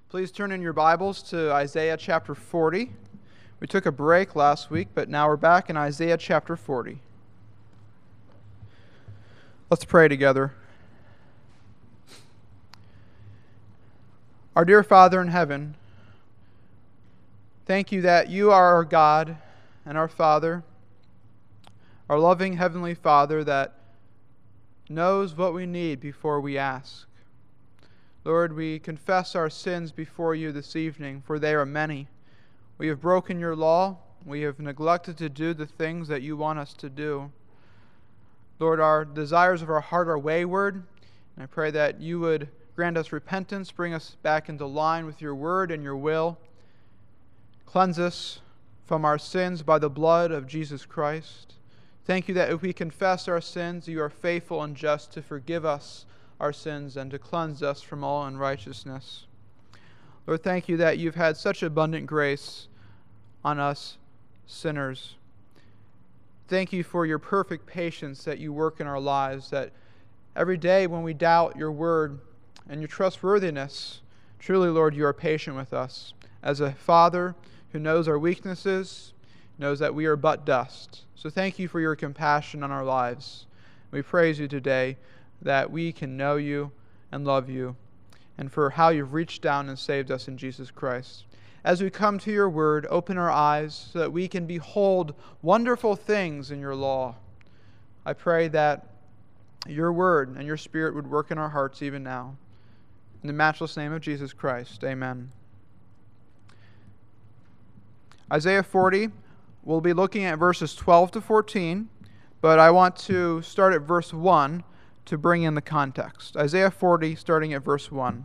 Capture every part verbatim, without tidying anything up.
Please turn in your Bibles to Isaiah chapter forty. We took a break last week, but now we're back in Isaiah chapter forty. Let's pray together. Our dear Father in heaven, thank you that you are our God and our Father, our loving Heavenly Father that knows what we need before we ask. Lord, we confess our sins before you this evening, for they are many. We have broken your law. We have neglected to do the things that you want us to do. Lord, our desires of our heart are wayward, and I pray that you would grant us repentance, bring us back into line with your word and your will. Cleanse us from our sins by the blood of Jesus Christ. Thank you that if we confess our sins, you are faithful and just to forgive us our sins and to cleanse us from all unrighteousness. Lord, thank you that you've had such abundant grace on us sinners. Thank you for your perfect patience that you work in our lives, that every day when we doubt your word and your trustworthiness, truly, Lord, you are patient with us. As a Father who knows our weaknesses, knows that we are but dust. So thank you for your compassion on our lives. We praise you today that we can know you and love you, and for how you've reached down and saved us in Jesus Christ. As we come to your word, open our eyes so that we can behold wonderful things in your law. I pray that your word and your spirit would work in our hearts even now. In the matchless name of Jesus Christ, amen. Isaiah forty, we'll be looking at verses twelve to fourteen, but I want to start at verse one to bring in the context. Isaiah forty, starting at verse one.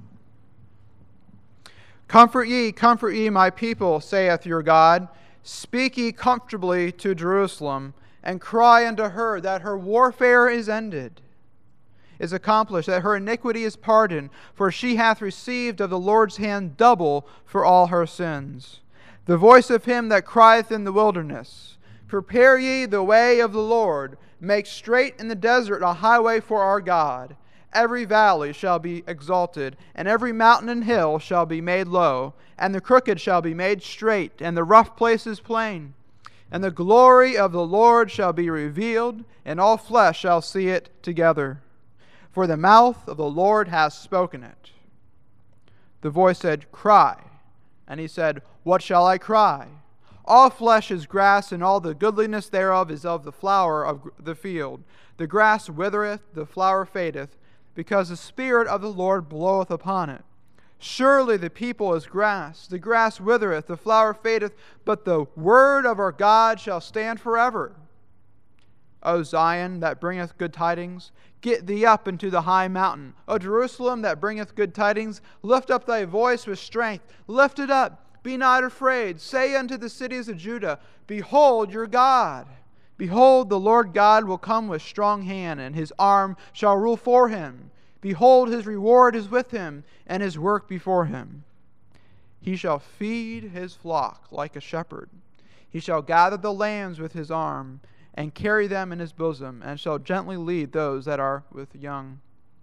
Comfort ye, comfort ye, my people, saith your God. Speak ye comfortably to Jerusalem, and cry unto her that her warfare is ended, is accomplished, that her iniquity is pardoned, for she hath received of the Lord's hand double for all her sins. The voice of him that crieth in the wilderness, prepare ye the way of the Lord, make straight in the desert a highway for our God. Every valley shall be exalted, and every mountain and hill shall be made low, and the crooked shall be made straight, and the rough places plain. And the glory of the Lord shall be revealed, and all flesh shall see it together. For the mouth of the Lord hath spoken it. The voice said, Cry. And he said, What shall I cry? All flesh is grass, and all the goodliness thereof is of the flower of the field. The grass withereth, the flower fadeth, because the Spirit of the Lord bloweth upon it. Surely the people is grass, the grass withereth, the flower fadeth, but the word of our God shall stand forever. O Zion, that bringeth good tidings, get thee up into the high mountain. O Jerusalem, that bringeth good tidings, lift up thy voice with strength. Lift it up. Be not afraid. Say unto the cities of Judah, Behold your God. Behold, the Lord God will come with strong hand, and his arm shall rule for him. Behold, his reward is with him, and his work before him. He shall feed his flock like a shepherd. He shall gather the lambs with his arm, and carry them in his bosom, and shall gently lead those that are with young.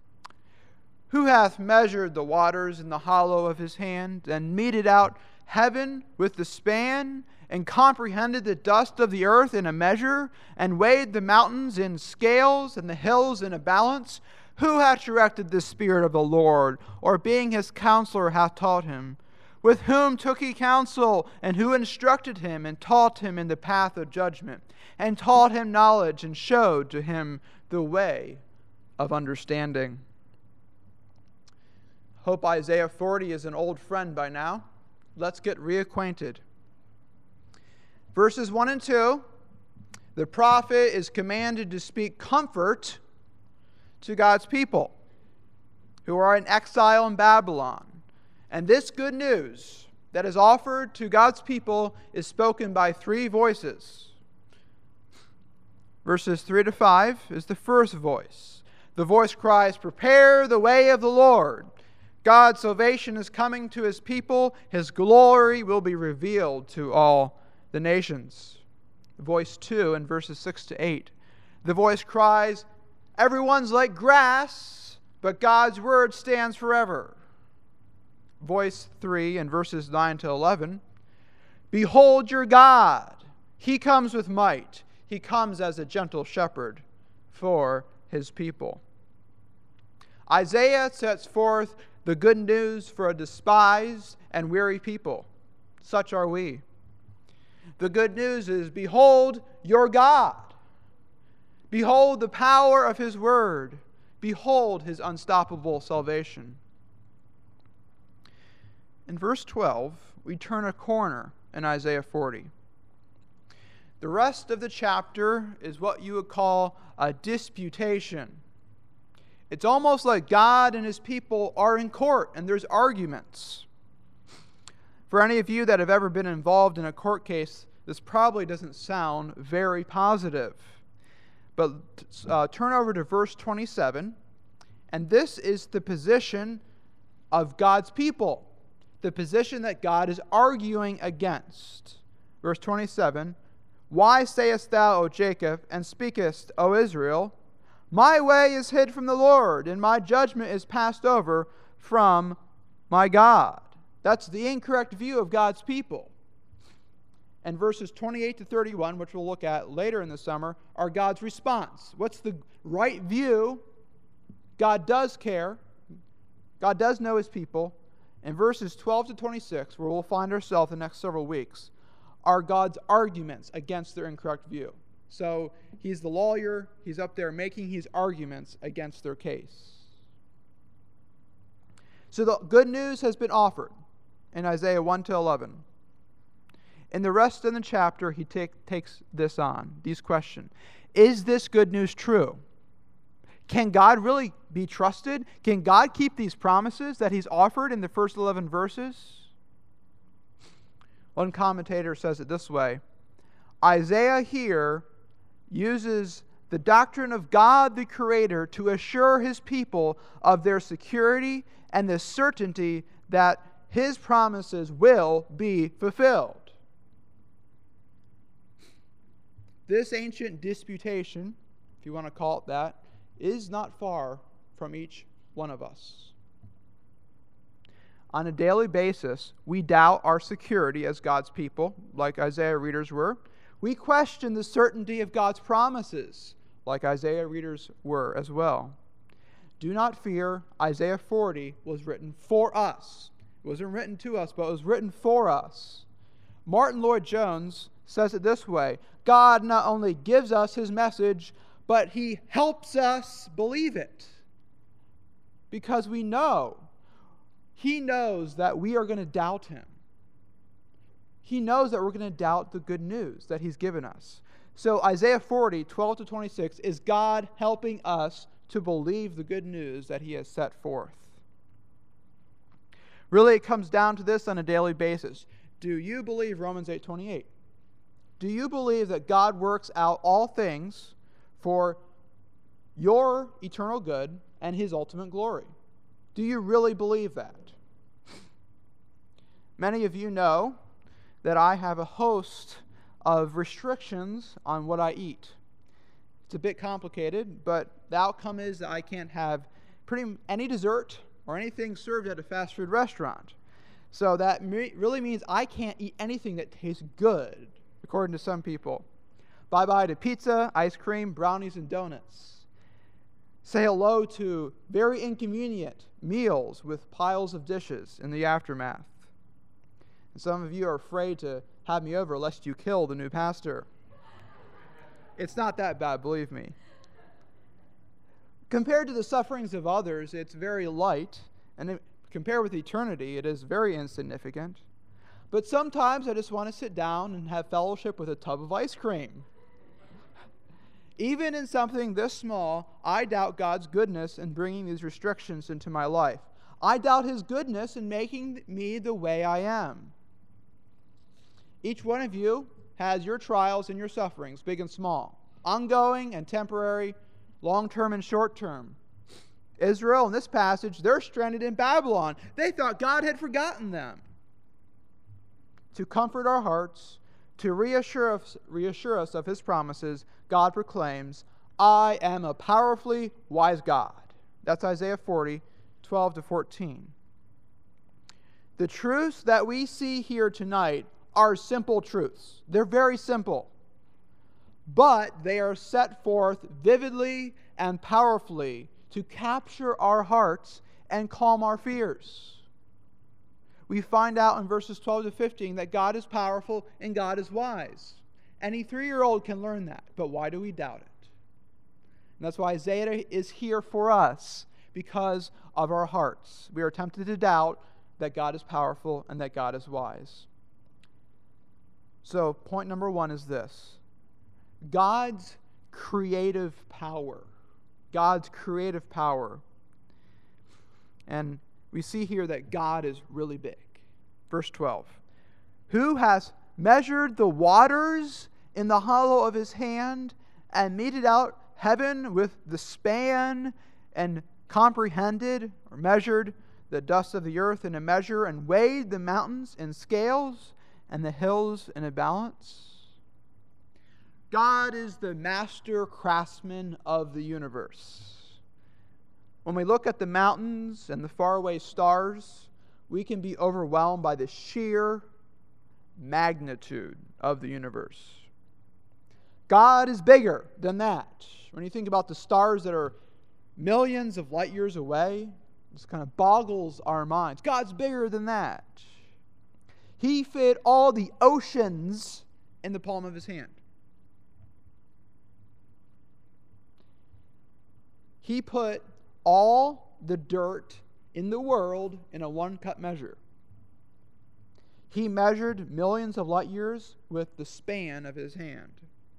Who hath measured the waters in the hollow of his hand, and meted out heaven with the span, and comprehended the dust of the earth in a measure, and weighed the mountains in scales, and the hills in a balance? Who hath directed the Spirit of the Lord, or being his counselor hath taught him? With whom took he counsel, and who instructed him, and taught him in the path of judgment, and taught him knowledge, and showed to him the way of understanding? Hope Isaiah forty is an old friend by now. Let's get reacquainted. Verses one and two, the prophet is commanded to speak comfort to God's people who are in exile in Babylon. And this good news that is offered to God's people is spoken by three voices. Verses three to five is the first voice. The voice cries, Prepare the way of the Lord. God's salvation is coming to his people. His glory will be revealed to all the nations. Voice two in verses six to eight. The voice cries, Everyone's like grass, but God's word stands forever. voice three in verses nine to eleven, behold your God. He comes with might. He comes as a gentle shepherd for his people. Isaiah sets forth the good news for a despised and weary people. Such are we. The good news is, behold your God. Behold the power of his word. Behold his unstoppable salvation. In verse twelve, we turn a corner in Isaiah forty. The rest of the chapter is what you would call a disputation. It's almost like God and his people are in court and there's arguments. For any of you that have ever been involved in a court case, this probably doesn't sound very positive. But uh, turn over to verse twenty-seven, and this is the position of God's people, the position that God is arguing against. Verse twenty-seven, why sayest thou, O Jacob, and speakest, O Israel, my way is hid from the Lord, and my judgment is passed over from my God. That's the incorrect view of God's people. And verses twenty-eight to thirty-one, which we'll look at later in the summer, are God's response. What's the right view? God does care. God does know his people. And verses twelve to twenty-six, where we'll find ourselves the next several weeks, are God's arguments against their incorrect view. So he's the lawyer. He's up there making his arguments against their case. So the good news has been offered in Isaiah one to eleven. In the rest of the chapter, he take, takes this on, these questions. Is this good news true? Can God really be trusted? Can God keep these promises that he's offered in the first eleven verses? One commentator says it this way. Isaiah here uses the doctrine of God the Creator to assure his people of their security and the certainty that his promises will be fulfilled. This ancient disputation, if you want to call it that, is not far from each one of us. On a daily basis, we doubt our security as God's people, like Isaiah readers were. We question the certainty of God's promises, like Isaiah readers were as well. Do not fear, Isaiah forty was written for us. It wasn't written to us, but it was written for us. Martin Lloyd-Jones says it this way, God not only gives us his message, but he helps us believe it. Because we know, he knows that we are going to doubt him. He knows that we're going to doubt the good news that he's given us. So Isaiah forty, twelve to twenty-six is God helping us to believe the good news that he has set forth. Really, it comes down to this on a daily basis. Do you believe Romans eight twenty-eight? Do you believe that God works out all things for your eternal good and his ultimate glory? Do you really believe that? Many of you know that I have a host of restrictions on what I eat. It's a bit complicated, but the outcome is that I can't have pretty any dessert or anything served at a fast food restaurant. So that really means I can't eat anything that tastes good, according to some people. Bye-bye to pizza, ice cream, brownies, and donuts. Say hello to very inconvenient meals with piles of dishes in the aftermath. And some of you are afraid to have me over lest you kill the new pastor. It's not that bad, believe me. Compared to the sufferings of others, it's very light, and compared with eternity, it is very insignificant. But sometimes I just want to sit down and have fellowship with a tub of ice cream. Even in something this small, I doubt God's goodness in bringing these restrictions into my life. I doubt his goodness in making me the way I am. Each one of you has your trials and your sufferings, big and small, ongoing and temporary, long-term and short-term. Israel, in this passage, they're stranded in Babylon. They thought God had forgotten them. To comfort our hearts, to reassure us, reassure us of his promises, God proclaims, I am a powerfully wise God. That's Isaiah forty, twelve to fourteen. The truths that we see here tonight are simple truths. They're very simple. But they are set forth vividly and powerfully to capture our hearts and calm our fears. We find out in verses twelve to fifteen that God is powerful and God is wise. Any three-year-old can learn that, but why do we doubt it? And that's why Isaiah is here for us, because of our hearts. We are tempted to doubt that God is powerful and that God is wise. So, point number one is this: God's creative power. God's creative power. And we see here that God is really big. Verse twelve. Who has measured the waters in the hollow of his hand, and meted out heaven with the span, and comprehended or measured the dust of the earth in a measure, and weighed the mountains in scales, and the hills in a balance? God is the master craftsman of the universe. When we look at the mountains and the faraway stars, we can be overwhelmed by the sheer magnitude of the universe. God is bigger than that. When you think about the stars that are millions of light years away, this kind of boggles our minds. God's bigger than that. He fit all the oceans in the palm of his hand. He put all the dirt in the world in a one-cup measure. He measured millions of light years with the span of his hand.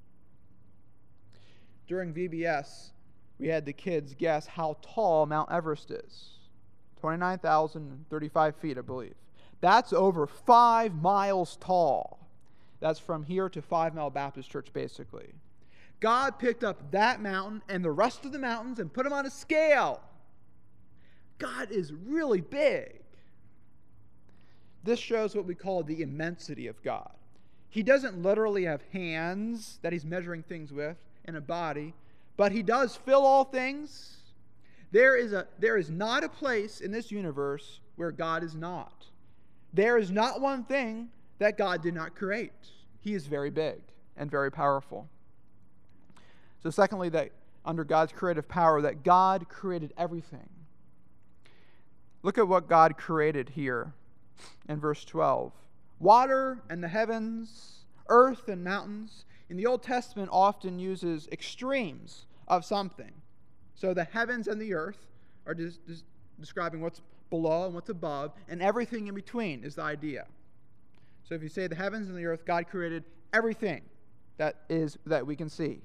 During V B S, we had the kids guess how tall Mount Everest is. twenty-nine thousand thirty-five feet, I believe. That's over five miles tall. That's from here to Five Mile Baptist Church, basically. God picked up that mountain and the rest of the mountains and put them on a scale. God is really big. This shows what we call the immensity of God. He doesn't literally have hands that he's measuring things with and a body, but he does fill all things. There is a there is not a place in this universe where God is not. There is not one thing that God did not create. He is very big and very powerful. So secondly, that under God's creative power, that God created everything. Look at what God created here in verse twelve. Water and the heavens, earth and mountains. In the Old Testament often uses extremes of something. So the heavens and the earth are des- des- describing what's below and what's above, and everything in between is the idea. So if you say the heavens and the earth, God created everything that is that we can see.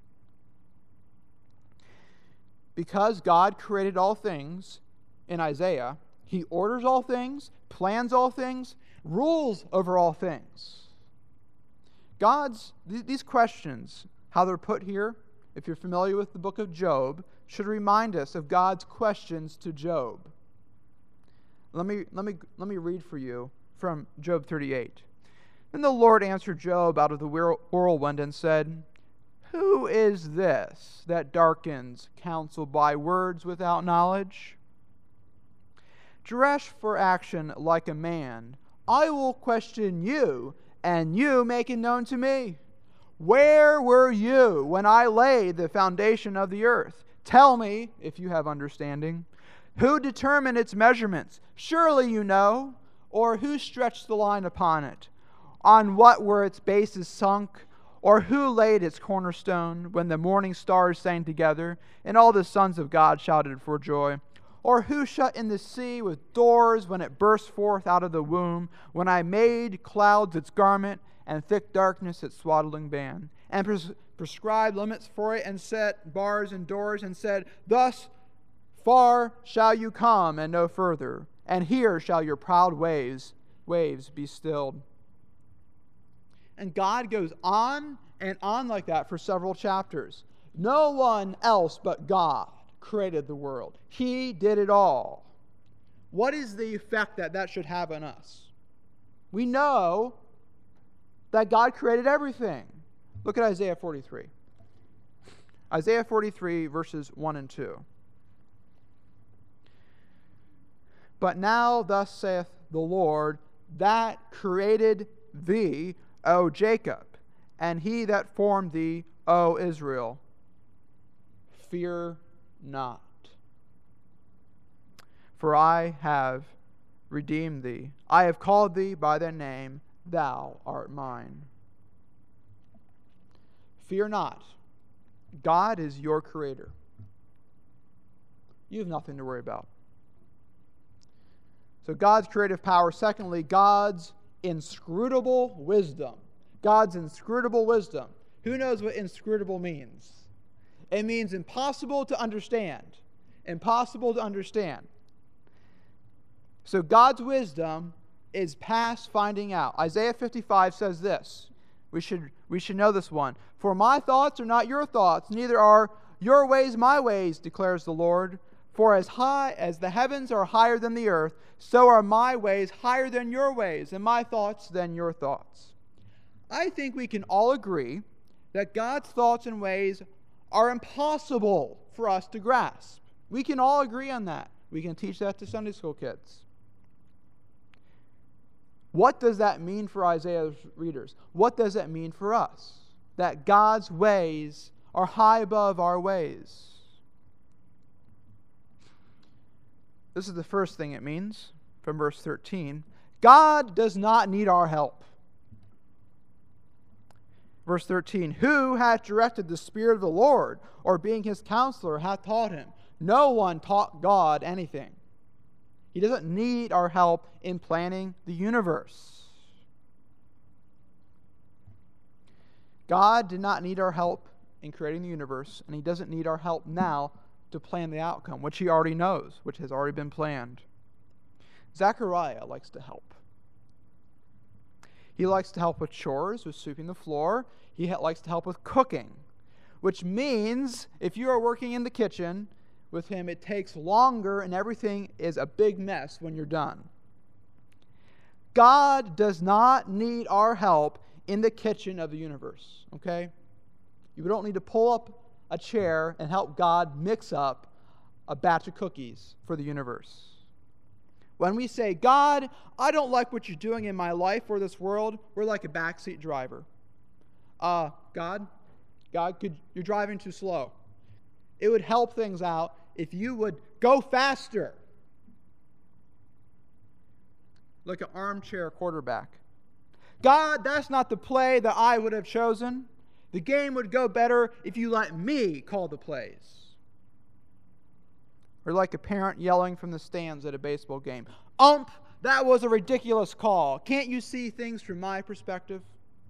Because God created all things in Isaiah, he orders all things, plans all things, rules over all things. God's, these questions, how they're put here, if you're familiar with the book of Job, should remind us of God's questions to Job. Let me, let me, let me read for you from Job thirty-eight. Then the Lord answered Job out of the whirlwind and said, Who is this that darkens counsel by words without knowledge? Dress for action like a man. I will question you, and you make it known to me. Where were you when I laid the foundation of the earth? Tell me, if you have understanding. Who determined its measurements? Surely you know. Or who stretched the line upon it? On what were its bases sunk? Or who laid its cornerstone when the morning stars sang together, and all the sons of God shouted for joy? Or who shut in the sea with doors when it burst forth out of the womb, when I made clouds its garment, and thick darkness its swaddling band, and pres- prescribed limits for it, and set bars and doors, and said, Thus far shall you come, and no further, and here shall your proud waves, waves be stilled. And God goes on and on like that for several chapters. No one else but God created the world. He did it all. What is the effect that that should have on us? We know that God created everything. Look at Isaiah forty-three. Isaiah forty-three, verses one and two. But now thus saith the Lord that created thee, O Jacob, and he that formed thee, O Israel. Fear not, for I have redeemed thee. I have called thee by thy name, thou art mine. Fear not. God is your creator. You have nothing to worry about. So God's creative power. Secondly, God's inscrutable wisdom. God's inscrutable wisdom. Who knows what inscrutable means? It means impossible to understand. Impossible to understand. So God's wisdom is past finding out. Isaiah fifty-five says this. We should, we should know this one. For my thoughts are not your thoughts, neither are your ways my ways, declares the Lord. For as high as the heavens are higher than the earth, so are my ways higher than your ways, and my thoughts than your thoughts. I think we can all agree that God's thoughts and ways are impossible for us to grasp. We can all agree on that. We can teach that to Sunday school kids. What does that mean for Isaiah's readers? What does that mean for us? That God's ways are high above our ways. This is the first thing it means from verse thirteen. God does not need our help. Verse thirteen, who hath directed the Spirit of the Lord, or being his counselor hath taught him? No one taught God anything. He doesn't need our help in planning the universe. God did not need our help in creating the universe, and he doesn't need our help now to plan the outcome, which he already knows, which has already been planned. Zechariah likes to help. He likes to help with chores, with sweeping the floor. He likes to help with cooking, which means if you are working in the kitchen with him, it takes longer and everything is a big mess when you're done. God does not need our help in the kitchen of the universe, okay? You don't need to pull up a chair and help God mix up a batch of cookies for the universe. When we say, God, I don't like what you're doing in my life or this world, we're like a backseat driver. Uh, God, God, could, you're driving too slow. It would help things out if you would go faster. Like an armchair quarterback. God, that's not the play that I would have chosen. The game would go better if you let me call the plays. Or like a parent yelling from the stands at a baseball game. Ump, that was a ridiculous call. Can't you see things from my perspective?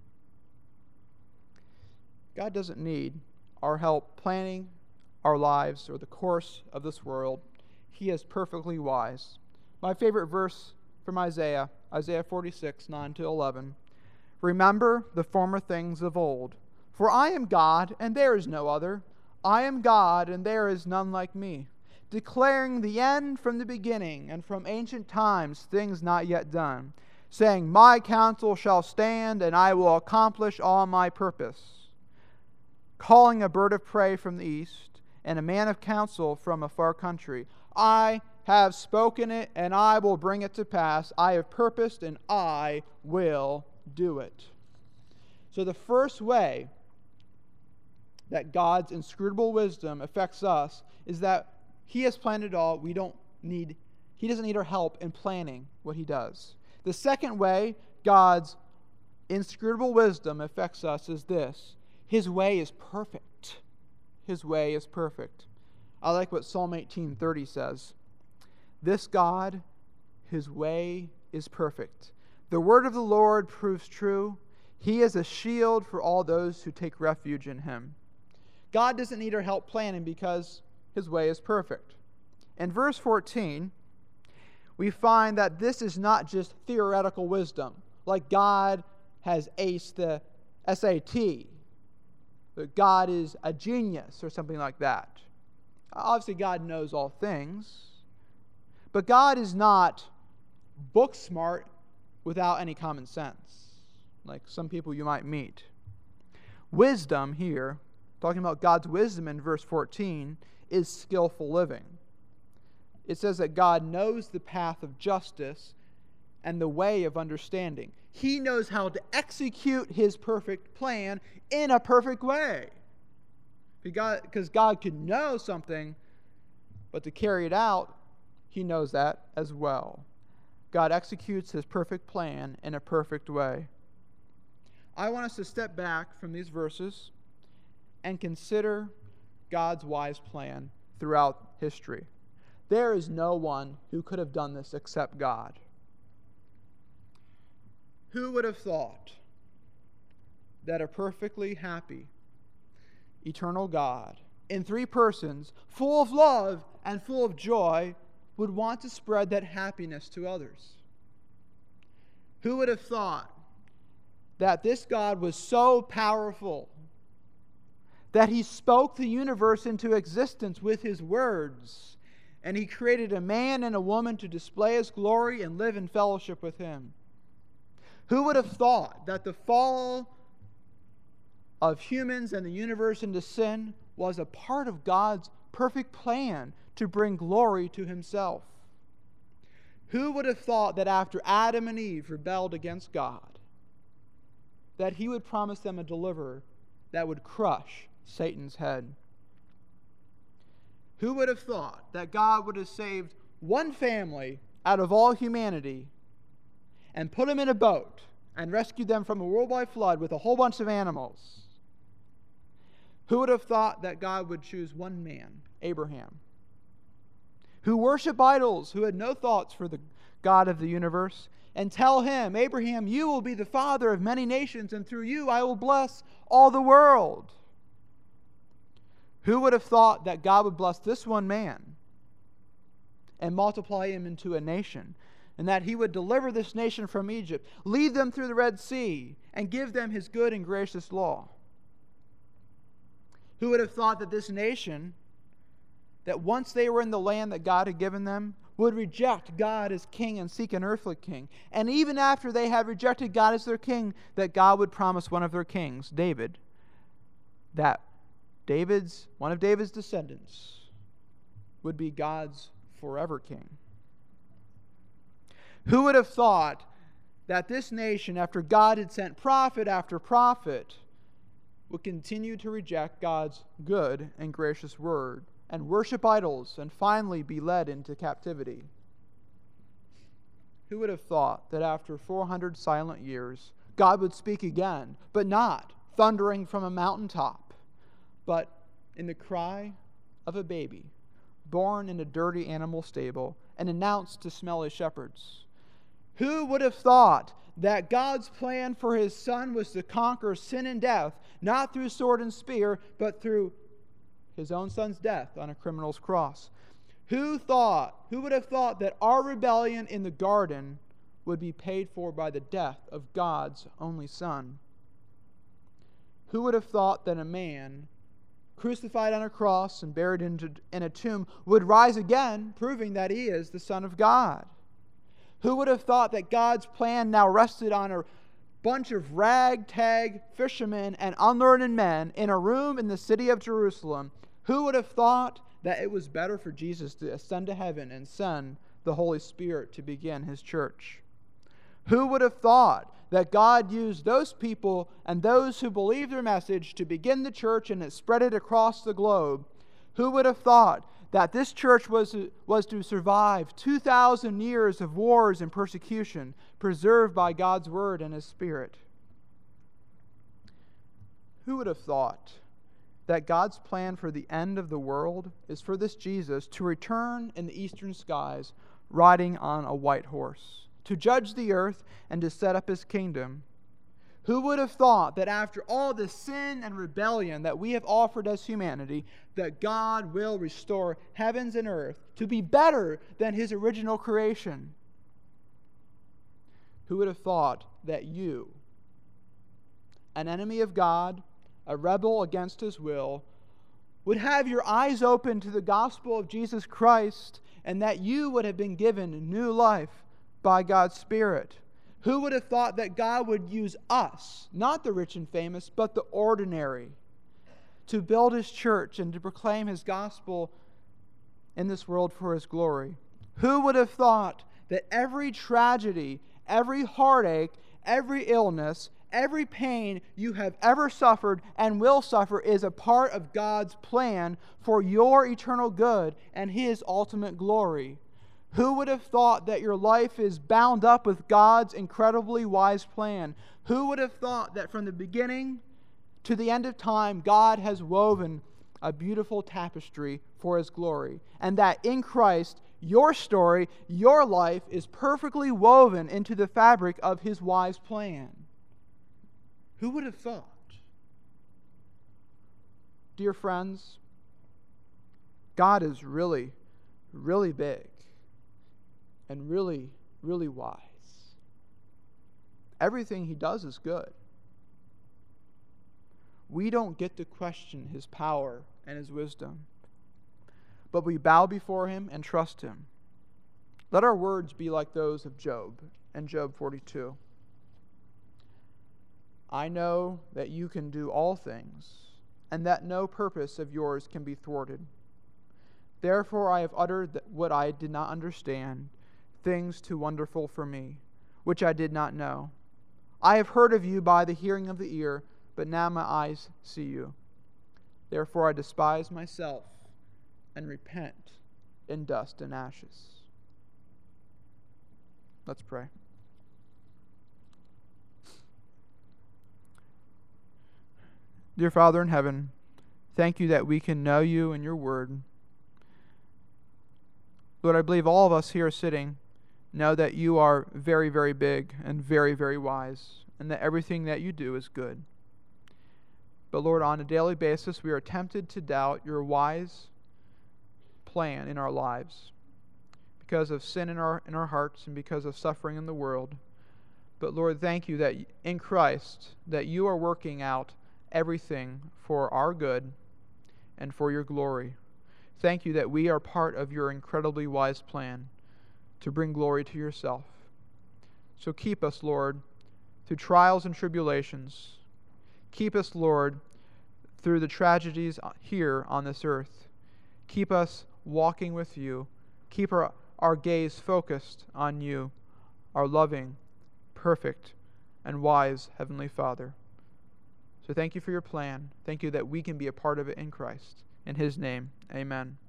God doesn't need our help planning our lives or the course of this world. He is perfectly wise. My favorite verse from Isaiah, Isaiah forty-six, nine to eleven. Remember the former things of old. For I am God, and there is no other. I am God, and there is none like me. Declaring the end from the beginning, and from ancient times things not yet done. Saying, my counsel shall stand, and I will accomplish all my purpose. Calling a bird of prey from the east, and a man of counsel from a far country. I have spoken it, and I will bring it to pass. I have purposed, and I will do it. So the first way that God's inscrutable wisdom affects us is that he has planned it all. We don't need, he doesn't need our help in planning what he does. The second way God's inscrutable wisdom affects us is this. His way is perfect. His way is perfect. I like what Psalm eighteen thirty says. This God, his way is perfect. The word of the Lord proves true. He is a shield for all those who take refuge in him. God doesn't need our help planning because his way is perfect. In verse fourteen, we find that this is not just theoretical wisdom, like God has aced the S A T, that God is a genius or something like that. Obviously, God knows all things, but God is not book smart without any common sense, like some people you might meet. Wisdom here, talking about God's wisdom in verse fourteen, is skillful living. It says that God knows the path of justice and the way of understanding. He knows how to execute his perfect plan in a perfect way. Because God can know something, but to carry it out, he knows that as well. God executes his perfect plan in a perfect way. I want us to step back from these verses and consider God's wise plan throughout history. There is no one who could have done this except God. Who would have thought that a perfectly happy, eternal God, in three persons, full of love and full of joy, would want to spread that happiness to others? Who would have thought that this God was so powerful that he spoke the universe into existence with his words, and he created a man and a woman to display his glory and live in fellowship with him? Who would have thought that the fall of humans and the universe into sin was a part of God's perfect plan to bring glory to himself? Who would have thought that after Adam and Eve rebelled against God, that he would promise them a deliverer that would crush Satan's head? Who would have thought that God would have saved one family out of all humanity and put them in a boat and rescued them from a worldwide flood with a whole bunch of animals? Who would have thought that God would choose one man, Abraham, who worshiped idols, who had no thoughts for the God of the universe, and tell him, Abraham, you will be the father of many nations, and through you I will bless all the world? Who would have thought that God would bless this one man and multiply him into a nation, and that he would deliver this nation from Egypt, lead them through the Red Sea, and give them his good and gracious law? Who would have thought that this nation, that once they were in the land that God had given them, would reject God as king and seek an earthly king? And even after they had rejected God as their king, that God would promise one of their kings, David, that David's, one of David's descendants would be God's forever king? Who would have thought that this nation, after God had sent prophet after prophet, would continue to reject God's good and gracious word and worship idols and finally be led into captivity? Who would have thought that after four hundred silent years, God would speak again, but not thundering from a mountaintop, but in the cry of a baby born in a dirty animal stable and announced to smelly shepherds? Who would have thought that God's plan for his Son was to conquer sin and death, not through sword and spear, but through his own Son's death on a criminal's cross? Who thought, who would have thought that our rebellion in the garden would be paid for by the death of God's only Son? Who would have thought that a man crucified on a cross and buried into, in a tomb would rise again, proving that he is the Son of God? Who would have thought that God's plan now rested on a bunch of ragtag fishermen and unlearned men in a room in the city of Jerusalem? Who would have thought that it was better for Jesus to ascend to heaven and send the Holy Spirit to begin his church? Who would have thought that God used those people and those who believed their message to begin the church and it spread it across the globe? Who would have thought that this church was, was to survive two thousand years of wars and persecution, preserved by God's word and his Spirit? Who would have thought that God's plan for the end of the world is for this Jesus to return in the eastern skies riding on a white horse, to judge the earth and to set up his kingdom? Who would have thought that after all the sin and rebellion that we have offered as humanity, that God will restore heavens and earth to be better than his original creation? Who would have thought that you, an enemy of God, a rebel against his will, would have your eyes open to the gospel of Jesus Christ, and that you would have been given new life by God's Spirit? Who would have thought that God would use us, not the rich and famous, but the ordinary, to build his church and to proclaim his gospel in this world for his glory? Who would have thought that every tragedy, every heartache, every illness, every pain you have ever suffered and will suffer is a part of God's plan for your eternal good and His ultimate glory. Who would have thought that your life is bound up with God's incredibly wise plan? Who would have thought that from the beginning to the end of time, God has woven a beautiful tapestry for His glory, and that in Christ, your story, your life is perfectly woven into the fabric of His wise plan? Who would have thought? Dear friends, God is really, really big and really, really wise. Everything He does is good. We don't get to question His power and His wisdom, but we bow before Him and trust Him. Let our words be like those of Job in Job forty-two. I know that you can do all things, and that no purpose of yours can be thwarted. Therefore I have uttered what I did not understand, things too wonderful for me, which I did not know. I have heard of you by the hearing of the ear, but now my eyes see you. Therefore I despise myself and repent in dust and ashes. Let's pray. Dear Father in heaven, thank you that we can know you and your word. Lord, I believe all of us here sitting know that you are very, very big and very, very wise, and that everything that you do is good. But Lord, on a daily basis, we are tempted to doubt your wise plan in our lives because of sin in our in our hearts and because of suffering in the world. But Lord, thank you that in Christ, that you are working out everything for our good and for your glory. Thank you that we are part of your incredibly wise plan to bring glory to yourself. So keep us, Lord, through trials and tribulations. Keep us, Lord, through the tragedies here on this earth. Keep us walking with you. Keep our, our gaze focused on you, our loving, perfect, and wise Heavenly Father. So thank you for your plan. Thank you that we can be a part of it in Christ. In His name, amen.